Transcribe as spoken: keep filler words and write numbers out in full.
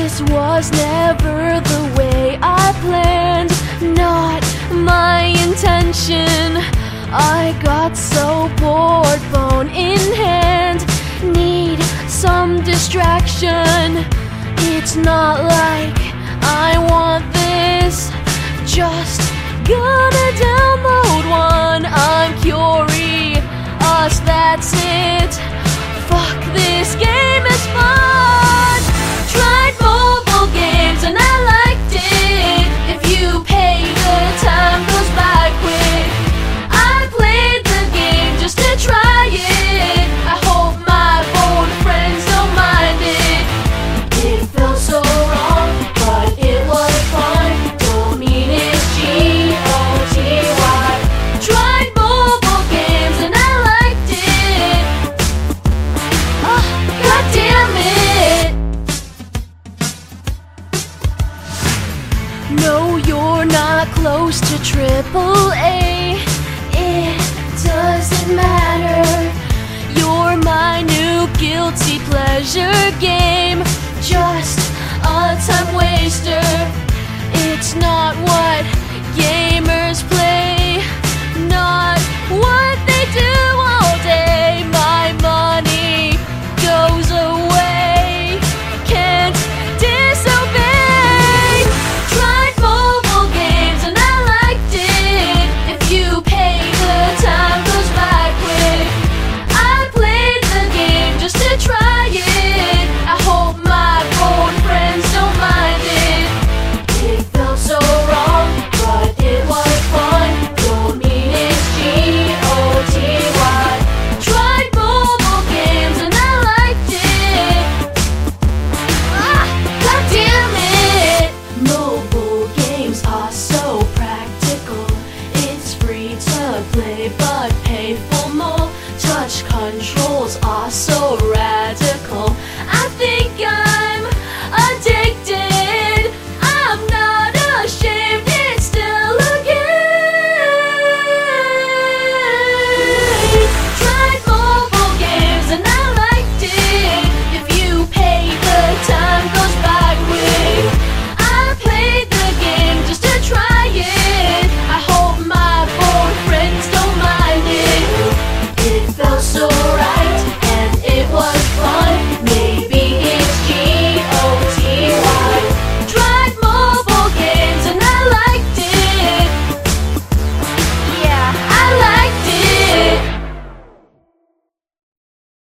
This was never the way I planned, not my intention. I got so bored, phone in hand, need some distraction. It's not like I want this, just gonna download one. I'm curious, that's it. Fuck, this game is fun. Tried mobile games and I liked it. If you pay, the time goes by quick. I played the game just to try it. I hope my old friends don't mind it. It felt so wrong, but it was fun. Don't mean it's G O T Y. Tried mobile games and I liked it. Oh, God damn it. No, you're not close to triple A. It doesn't matter. You're my new guilty pleasure game, just a time waster. It's not what gamers play, not what they do all day. My money goes away, can't disobey. Tried mobile games and I liked it. If you pay, the time goes by quick. I played the game just to try it. I hope my old friends don't mind it. It felt so wrong, but it was fun. Don't mean it's G O T Y. Tried mobile games and I liked it. Ah, God damn it. Mobile games are so practical. It's free to play, but pay for more. Touch controls are so rad.